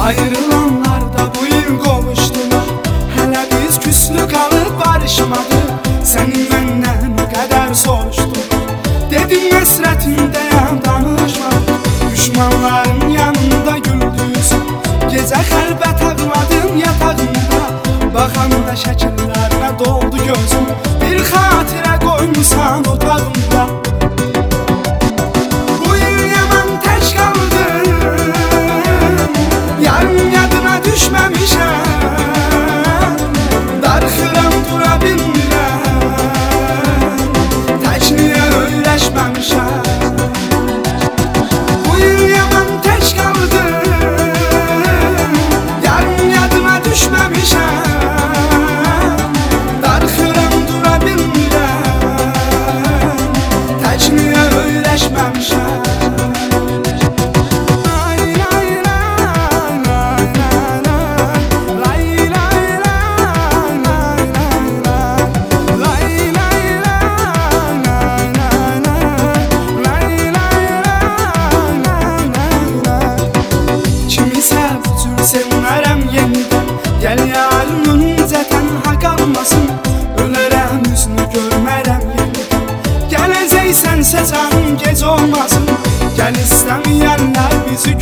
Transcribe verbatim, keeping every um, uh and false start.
Ayrılanlar da bu yıl qovuşdular. Hələ biz küslü qalıb barışmadı. Sənin məndən o qədər soruşdular. Dedim həsrətindəyəm, danışma. Düşmanların yanında güldüyüsün. Gecə xəlbət ağladın yatağında. Baxanda şəkillərinə doldu gözüm. Bir xatirə qoymusan otağımda. Bu il yaman tək qaldım. Yarım yadına düşməmişəm. Darxıram dura bilmirəm. Təkliyə öyrəşməmişəm. Bu il yaman tək qaldım. Yarım yadıma düşməmişəm. Darxıram dura bilmirəm. Təkliyə öyrəşməmişəm. Sevmərəm yenidən. Gəl yarın öncədən haqq almasın. Ölərəm üzünü görmərəm yenidən. Gələcəksənsə canım gec olmasın. Gəl istəməyənlər bizi